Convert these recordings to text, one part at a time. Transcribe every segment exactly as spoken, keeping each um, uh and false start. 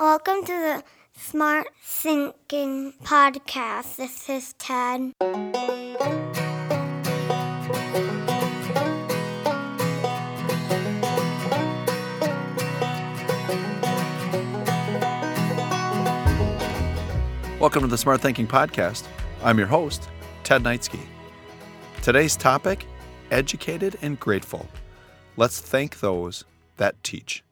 Welcome to the Smart Thinking Podcast. This is Ted. Welcome to the Smart Thinking Podcast. I'm your host, Ted Knightsky. Today's topic, educated and grateful. Let's thank those that teach.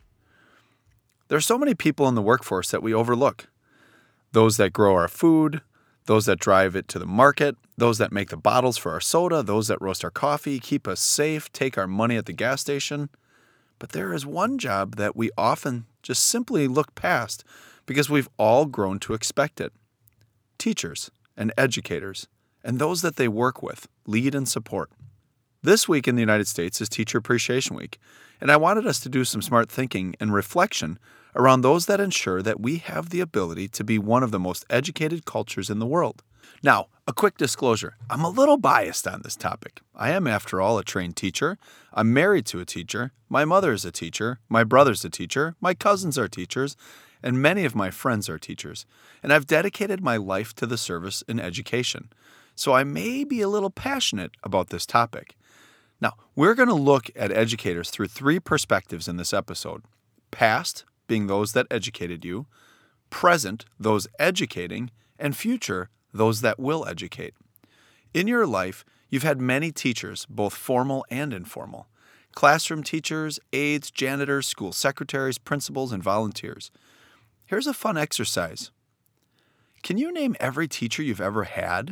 There are so many people in the workforce that we overlook. Those that grow our food, those that drive it to the market, those that make the bottles for our soda, those that roast our coffee, keep us safe, take our money at the gas station. But there is one job that we often just simply look past because we've all grown to expect it. Teachers and educators and those that they work with, lead and support. This week in the United States is Teacher Appreciation Week, and I wanted us to do some smart thinking and reflection around those that ensure that we have the ability to be one of the most educated cultures in the world. Now, a quick disclosure. I'm a little biased on this topic. I am, after all, a trained teacher. I'm married to a teacher. My mother is a teacher. My brother's a teacher. My cousins are teachers. And many of my friends are teachers. And I've dedicated my life to the service in education. So I may be a little passionate about this topic. Now, we're going to look at educators through three perspectives in this episode. Past, being those that educated you, present, those educating, and future, those that will educate. In your life, you've had many teachers, both formal and informal. Classroom teachers, aides, janitors, school secretaries, principals, and volunteers. Here's a fun exercise. Can you name every teacher you've ever had?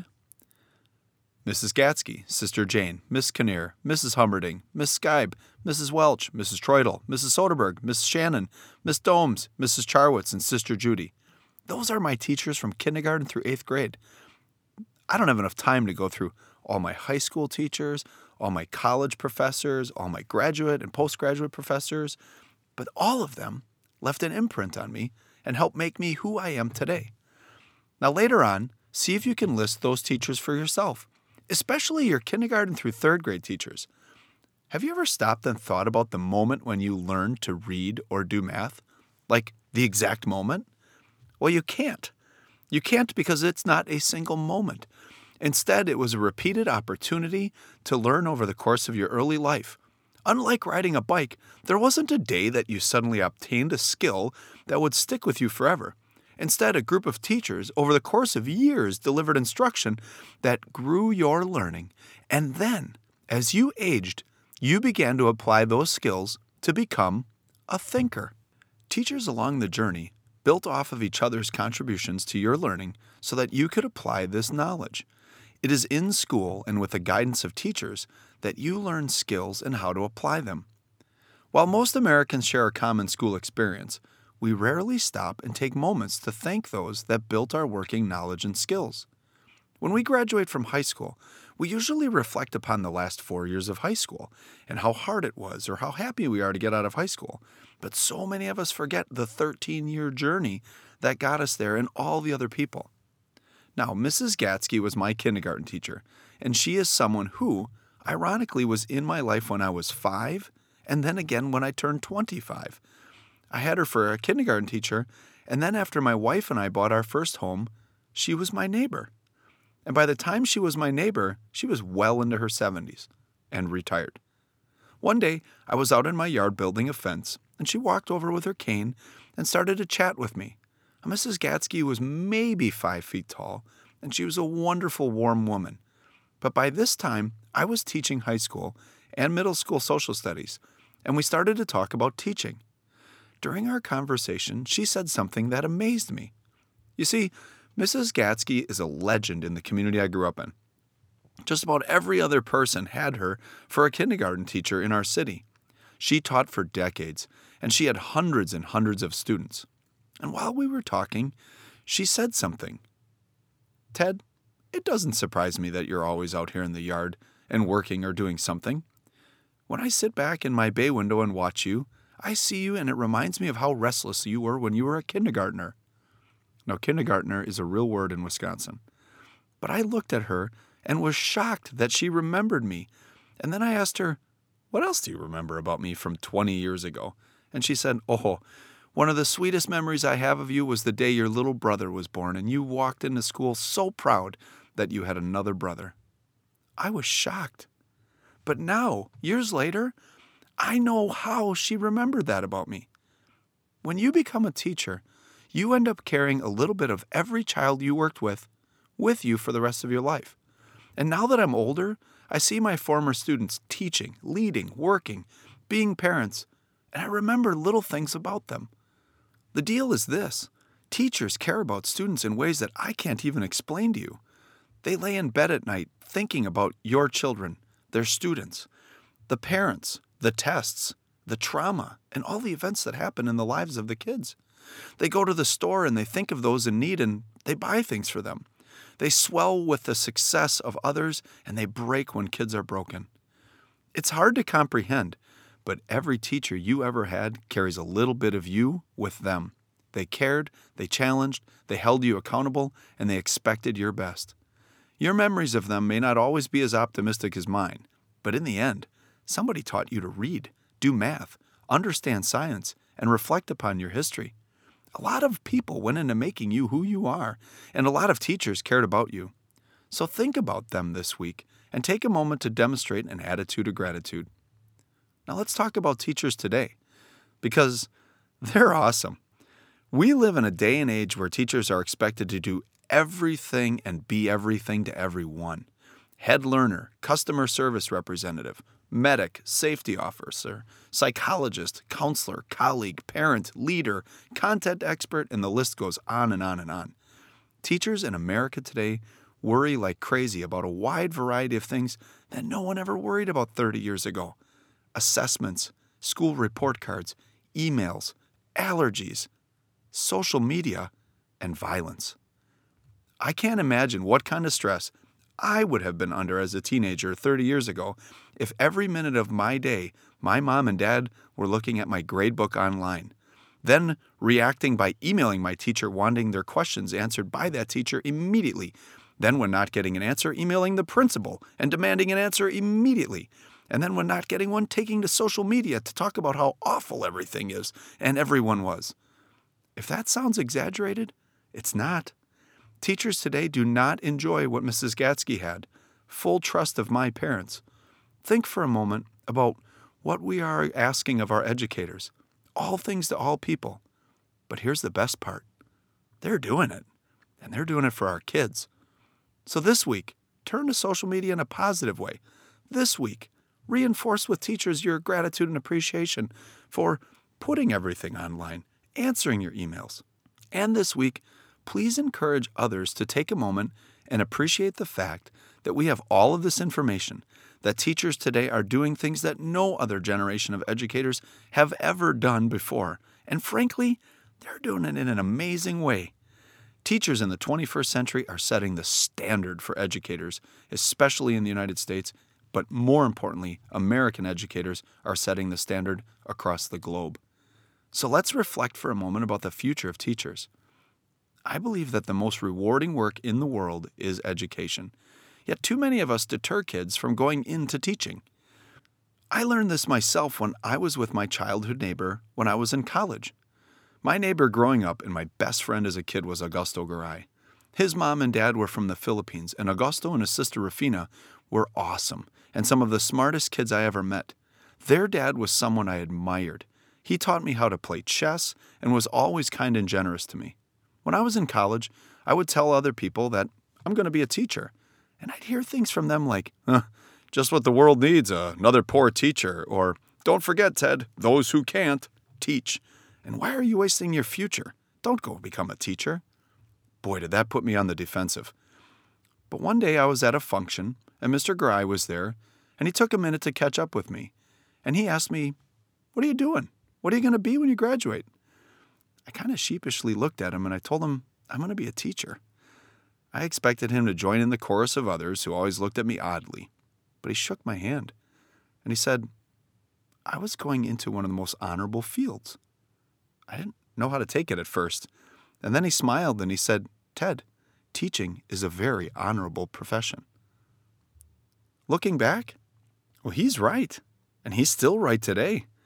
Missus Gatsky, Sister Jane, Miss Kinnear, Missus Humberding, Miss Skybe, Missus Welch, Missus Troidel, Missus Soderberg, Miss Shannon, Miss Domes, Missus Charwitz, and Sister Judy. Those are my teachers from kindergarten through eighth grade. I don't have enough time to go through all my high school teachers, all my college professors, all my graduate and postgraduate professors, but all of them left an imprint on me and helped make me who I am today. Now later on, see if you can list those teachers for yourself, especially your kindergarten through third grade teachers. Have you ever stopped and thought about the moment when you learned to read or do math? Like the exact moment? Well, you can't. You can't because it's not a single moment. Instead, it was a repeated opportunity to learn over the course of your early life. Unlike riding a bike, there wasn't a day that you suddenly obtained a skill that would stick with you forever. Instead, a group of teachers over the course of years delivered instruction that grew your learning. And then, as you aged, you began to apply those skills to become a thinker. Teachers along the journey built off of each other's contributions to your learning so that you could apply this knowledge. It is in school and with the guidance of teachers that you learn skills and how to apply them. While most Americans share a common school experience, we rarely stop and take moments to thank those that built our working knowledge and skills. When we graduate from high school, we usually reflect upon the last four years of high school and how hard it was or how happy we are to get out of high school. But so many of us forget the thirteen-year journey that got us there and all the other people. Now, Missus Gatsky was my kindergarten teacher, and she is someone who, ironically, was in my life when I was five and then again when I turned twenty-five. I had her for a kindergarten teacher, and then after my wife and I bought our first home, she was my neighbor. And by the time she was my neighbor, she was well into her seventies and retired. One day, I was out in my yard building a fence, and she walked over with her cane and started to chat with me. Missus Gatsky was maybe five feet tall, and she was a wonderful, warm woman. But by this time, I was teaching high school and middle school social studies, and we started to talk about teaching. During our conversation, she said something that amazed me. You see, Missus Gatsky is a legend in the community I grew up in. Just about every other person had her for a kindergarten teacher in our city. She taught for decades, and she had hundreds and hundreds of students. And while we were talking, she said something. Ted, it doesn't surprise me that you're always out here in the yard and working or doing something. When I sit back in my bay window and watch you, I see you and it reminds me of how restless you were when you were a kindergartner. Now, kindergartner is a real word in Wisconsin. But I looked at her and was shocked that she remembered me. And then I asked her, what else do you remember about me from twenty years ago? And she said, oh, One of the sweetest memories I have of you was the day your little brother was born and you walked into school so proud that you had another brother. I was shocked. But now, years later, I know how she remembered that about me. When you become a teacher, you end up carrying a little bit of every child you worked with with you for the rest of your life. And now that I'm older, I see my former students teaching, leading, working, being parents, and I remember little things about them. The deal is this: teachers care about students in ways that I can't even explain to you. They lay in bed at night thinking about your children, their students, the parents, the tests, the trauma, and all the events that happen in the lives of the kids. They go to the store and they think of those in need and they buy things for them. They swell with the success of others and they break when kids are broken. It's hard to comprehend, but every teacher you ever had carries a little bit of you with them. They cared, they challenged, they held you accountable, and they expected your best. Your memories of them may not always be as optimistic as mine, but in the end, somebody taught you to read, do math, understand science, and reflect upon your history. A lot of people went into making you who you are, and a lot of teachers cared about you. So think about them this week and take a moment to demonstrate an attitude of gratitude. Now let's talk about teachers today, because they're awesome. We live in a day and age where teachers are expected to do everything and be everything to everyone. Head learner, customer service representative, medic, safety officer, psychologist, counselor, colleague, parent, leader, content expert, and the list goes on and on and on. Teachers in America today worry like crazy about a wide variety of things that no one ever worried about thirty years ago. Assessments, school report cards, emails, allergies, social media, and violence. I can't imagine what kind of stress I would have been under as a teenager thirty years ago if every minute of my day my mom and dad were looking at my gradebook online, then reacting by emailing my teacher wanting their questions answered by that teacher immediately, then when not getting an answer, emailing the principal and demanding an answer immediately, and then when not getting one, taking to social media to talk about how awful everything is and everyone was. If that sounds exaggerated, it's not. Teachers today do not enjoy what Missus Gatsky had, full trust of my parents. Think for a moment about what we are asking of our educators, all things to all people. But here's the best part. They're doing it, and they're doing it for our kids. So this week, turn to social media in a positive way. This week, reinforce with teachers your gratitude and appreciation for putting everything online, answering your emails. And this week, please encourage others to take a moment and appreciate the fact that we have all of this information, that teachers today are doing things that no other generation of educators have ever done before. And frankly, they're doing it in an amazing way. Teachers in the twenty-first century are setting the standard for educators, especially in the United States, but more importantly, American educators are setting the standard across the globe. So let's reflect for a moment about the future of teachers. I believe that the most rewarding work in the world is education. Yet too many of us deter kids from going into teaching. I learned this myself when I was with my childhood neighbor when I was in college. My neighbor growing up and my best friend as a kid was Augusto Garay. His mom and dad were from the Philippines, and Augusto and his sister Rufina were awesome and some of the smartest kids I ever met. Their dad was someone I admired. He taught me how to play chess and was always kind and generous to me. When I was in college, I would tell other people that I'm going to be a teacher, and I'd hear things from them like, huh, just what the world needs, uh, another poor teacher, or don't forget, Ted, those who can't, teach. And why are you wasting your future? Don't go become a teacher. Boy, did that put me on the defensive. But one day I was at a function, and Mister Garay was there, and he took a minute to catch up with me. And he asked me, what are you doing? What are you going to be when you graduate? I kind of sheepishly looked at him, and I told him, I'm going to be a teacher. I expected him to join in the chorus of others who always looked at me oddly, but he shook my hand, and he said, I was going into one of the most honorable fields. I didn't know how to take it at first, and then he smiled and he said, Ted, teaching is a very honorable profession. Looking back, well, he's right, and he's still right today.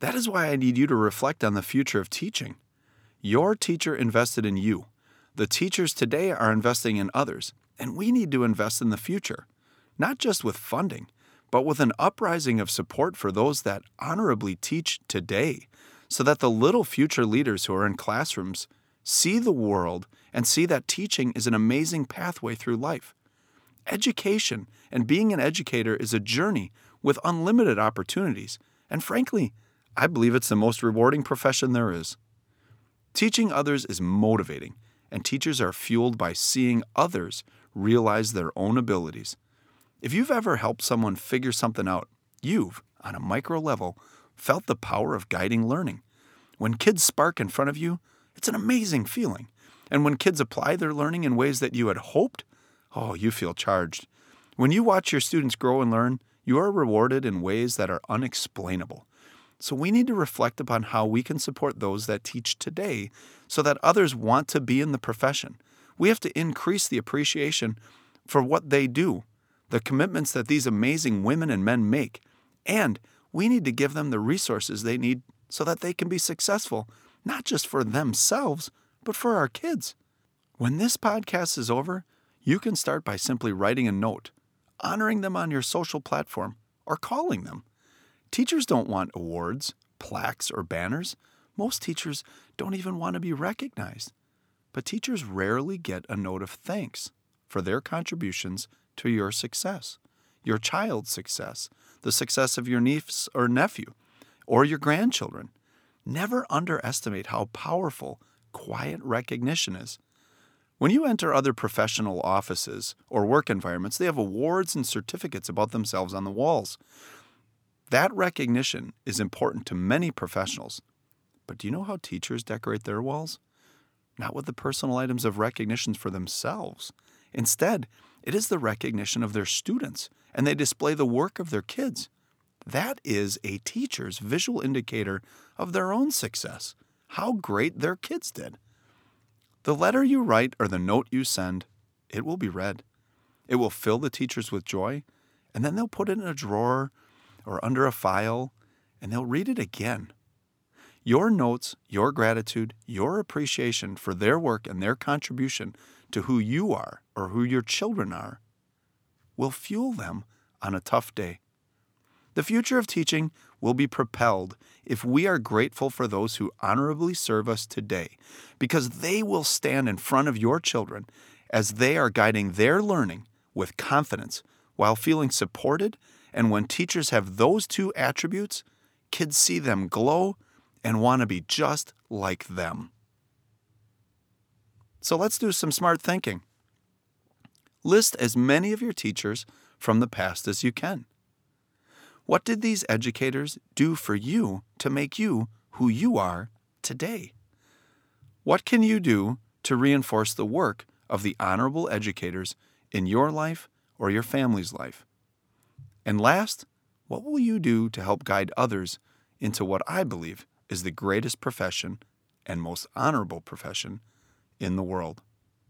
That is why I need you to reflect on the future of teaching. Your teacher invested in you. The teachers today are investing in others, and we need to invest in the future, not just with funding, but with an uprising of support for those that honorably teach today, so that the little future leaders who are in classrooms see the world and see that teaching is an amazing pathway through life. Education and being an educator is a journey with unlimited opportunities, and frankly, I believe it's the most rewarding profession there is. Teaching others is motivating, and teachers are fueled by seeing others realize their own abilities. If you've ever helped someone figure something out, you've, on a micro level, felt the power of guiding learning. When kids spark in front of you, it's an amazing feeling. And when kids apply their learning in ways that you had hoped, oh, you feel charged. When you watch your students grow and learn, you are rewarded in ways that are unexplainable. So we need to reflect upon how we can support those that teach today so that others want to be in the profession. We have to increase the appreciation for what they do, the commitments that these amazing women and men make, and we need to give them the resources they need so that they can be successful, not just for themselves, but for our kids. When this podcast is over, you can start by simply writing a note, honoring them on your social platform, or calling them. Teachers don't want awards, plaques, or banners. Most teachers don't even want to be recognized. But teachers rarely get a note of thanks for their contributions to your success, your child's success, the success of your niece or nephew, or your grandchildren. Never underestimate how powerful quiet recognition is. When you enter other professional offices or work environments, they have awards and certificates about themselves on the walls. That recognition is important to many professionals. But do you know how teachers decorate their walls? Not with the personal items of recognition for themselves. Instead, it is the recognition of their students, and they display the work of their kids. That is a teacher's visual indicator of their own success, how great their kids did. The letter you write or the note you send, it will be read. It will fill the teachers with joy, and then they'll put it in a drawer or under a file, and they'll read it again. Your notes, your gratitude, your appreciation for their work and their contribution to who you are or who your children are will fuel them on a tough day. The future of teaching will be propelled if we are grateful for those who honorably serve us today, because they will stand in front of your children as they are guiding their learning with confidence while feeling supported. And when teachers have those two attributes, kids see them glow and want to be just like them. So let's do some smart thinking. List as many of your teachers from the past as you can. What did these educators do for you to make you who you are today? What can you do to reinforce the work of the honorable educators in your life or your family's life? And last, what will you do to help guide others into what I believe is the greatest profession and most honorable profession in the world?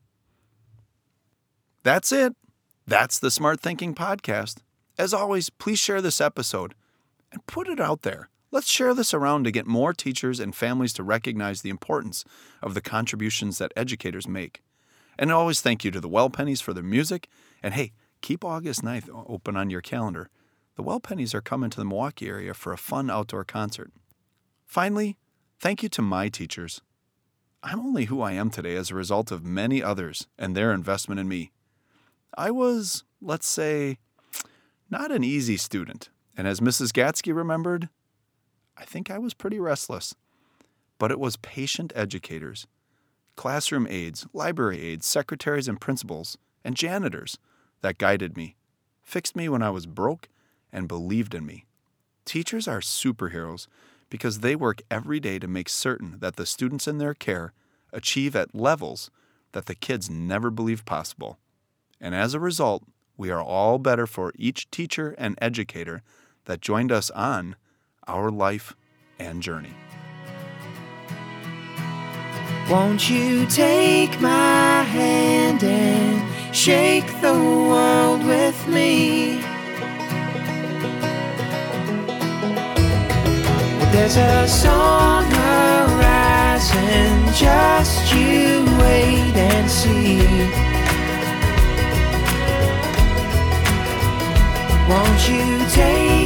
That's it. That's the Smart Thinking Podcast. As always, please share this episode and put it out there. Let's share this around to get more teachers and families to recognize the importance of the contributions that educators make. And always thank you to the Well Pennies for their music. And hey, keep August ninth open on your calendar. The Well Pennies are coming to the Milwaukee area for a fun outdoor concert. Finally, thank you to my teachers. I'm only who I am today as a result of many others and their investment in me. I was, let's say, not an easy student, and as Missus Gatsky remembered, I think I was pretty restless. But it was patient educators, classroom aides, library aides, secretaries and principals, and janitors that guided me, fixed me when I was broke, and believed in me. Teachers are superheroes because they work every day to make certain that the students in their care achieve at levels that the kids never believed possible. And as a result, we are all better for each teacher and educator that joined us on our life and journey. Won't you take my hand and shake the world with me? There's a song arising, just you wait and see. Won't you take